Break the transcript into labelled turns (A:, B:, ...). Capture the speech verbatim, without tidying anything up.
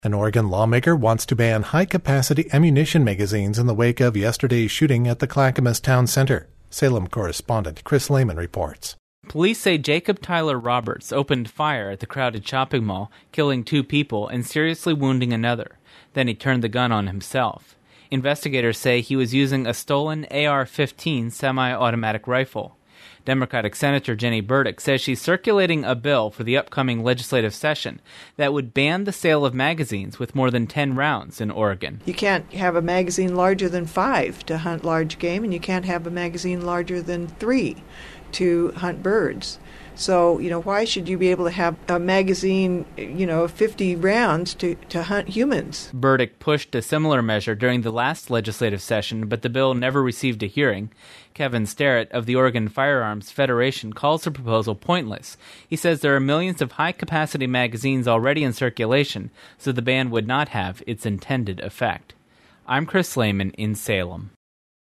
A: An Oregon lawmaker wants to ban high-capacity ammunition magazines in the wake of yesterday's shooting at the Clackamas Town Center. Salem correspondent Chris Lehman reports.
B: Police say Jacob Tyler Roberts opened fire at the crowded shopping mall, killing two people and seriously wounding another. Then he turned the gun on himself. Investigators say he was using a stolen A R fifteen semi-automatic rifle. Democratic Senator Jenny Burdick says she's circulating a bill for the upcoming legislative session that would ban the sale of magazines with more than ten rounds in Oregon.
C: You can't have a magazine larger than five to hunt large game, and you can't have a magazine larger than three to hunt birds. So, you know, why should you be able to have a magazine, you know, fifty rounds to, to hunt humans?
B: Burdick pushed a similar measure during the last legislative session, but the bill never received a hearing. Kevin Sterrett of the Oregon Firearms Federation calls the proposal pointless. He says there are millions of high-capacity magazines already in circulation, so the ban would not have its intended effect. I'm Chris Lehman in Salem.